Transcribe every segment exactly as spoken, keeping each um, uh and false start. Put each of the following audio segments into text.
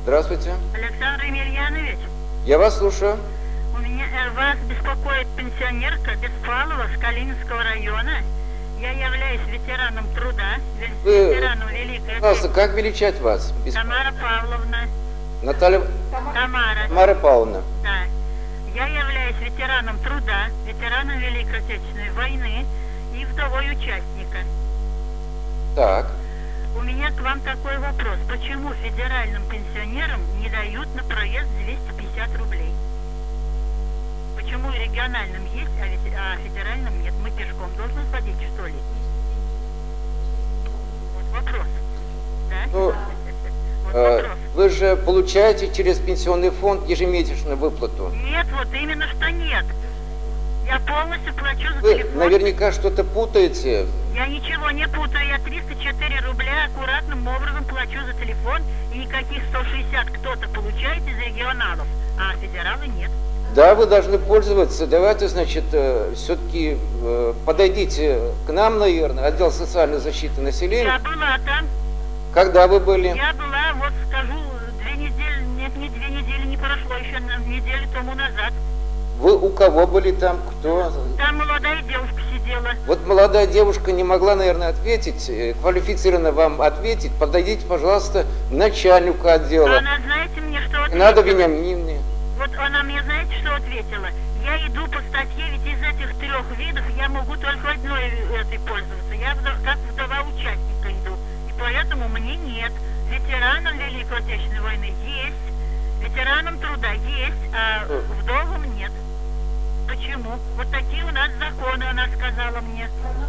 Здравствуйте. Александр Емельянович. Я вас слушаю. У меня э, вас беспокоит пенсионерка Беспалова с Калининского района. Я являюсь ветераном труда, Вы, ветераном Великой пожалуйста, Отечественной. как величать вас? Бесп... Тамара Павловна. Наталья... Тамара. Тамара Павловна. Да. Я являюсь ветераном труда, ветераном Великой Отечественной войны и вдовой участника. Так. У меня к вам такой вопрос. Почему федеральным пенсионерам не дают на проезд двести пятьдесят рублей? Почему региональным есть, а, ведь, а федеральным нет? Мы пешком должны ходить, что ли? Вот вопрос. Да? Ну, вот э, вопрос. вы же получаете через пенсионный фонд ежемесячную выплату. Нет, вот именно что нет. Я полностью плачу за Вы телефон. наверняка что-то путаете. Я ничего не путаю. Я триста четыре рубля аккуратным образом плачу за телефон. И никаких сто шестьдесят кто-то получает из регионалов, а федералы нет. Да, вы должны пользоваться. Давайте, значит, все-таки подойдите к нам, наверное, отдел социальной защиты населения. Я была там. Когда вы были? Я была, вот скажу, две недели, нет, не две недели не прошло, еще на неделю тому назад. Вы у кого были там? Кто? Там молодая девушка сидела. Вот молодая девушка не могла, наверное, ответить, квалифицированно вам ответить. Подойдите, пожалуйста, к начальнику отдела. Она, знаете, мне что ответила? Надо Вениаминовне. Вот она мне, знаете, что ответила? Я иду по статье, ведь из этих трех видов я могу только одной этой пользоваться. Я как вдова участника иду. И поэтому мне нет. Ветеранам Великой Отечественной войны есть. Ветеранам труда есть, а вдовам нет. Почему? Вот такие у нас законы, она сказала мне.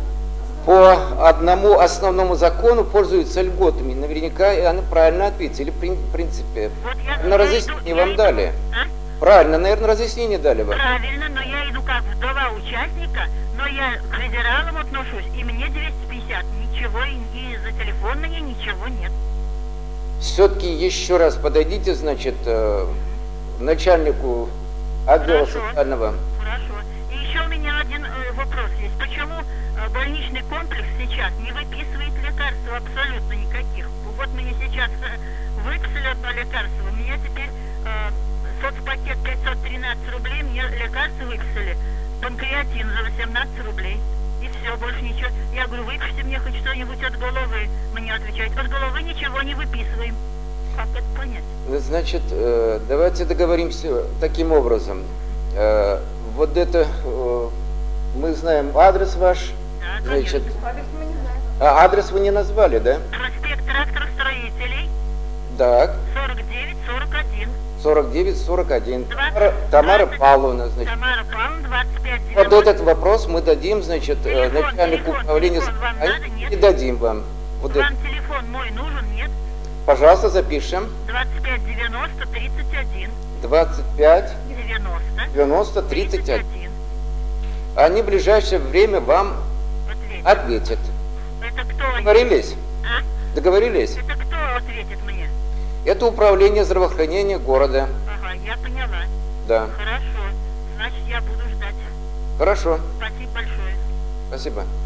По одному основному закону пользуются льготами. Наверняка и она правильно ответила. В принципе, вот я, на я разъяснение иду, вам я дали. Иду, а? Правильно, наверное, разъяснение дали вам. Правильно, но я иду как вдова участника, но я к федералам отношусь, и мне двести пятьдесят. Ничего, и, и за телефон мне ничего нет. Все-таки еще раз подойдите, значит, э, начальнику отдела Хорошо. социального. Хорошо. И еще у меня один э, вопрос есть. Почему э, больничный комплекс сейчас не выписывает лекарств абсолютно никаких? Вот мне сейчас э, выписали одно лекарство, у меня теперь э, соцпакет пятьсот тринадцать рублей, мне лекарства выписали. Панкреатин за восемнадцать рублей. И все, больше ничего. Я говорю, выпишите мне хоть что-нибудь от головы. Мне отвечают, от головы ничего не выписываем. Как это понять? Значит, э, давайте договоримся таким образом. Э, вот это, э, мы знаем адрес ваш. Да, значит, конечно. а адрес вы не назвали, да? Проспект тракторостроителей. Так. сорок девять сорок один. сорок девять сорок один. двадцать, Тамара, Тамара двадцать, Павловна, значит. Тамара Павловна, двадцать пять девяносто. Вот этот вопрос мы дадим, значит, Телефон, начальнику телефон, управления телефон вам надо, нет? и дадим вам. Вот Вам это. телефон мой нужен, нет? Пожалуйста, запишем. двадцать пять девяносто тридцать один. двадцать пять девяносто. девяносто тридцать один. один. Они в ближайшее время вам Ответит. ответят. Это кто они? Договорились? А? Договорились? Это кто ответит мне? Это управление здравоохранения города. Ага, я поняла. Да. Хорошо. Значит, я буду ждать. Хорошо. Спасибо большое. Спасибо.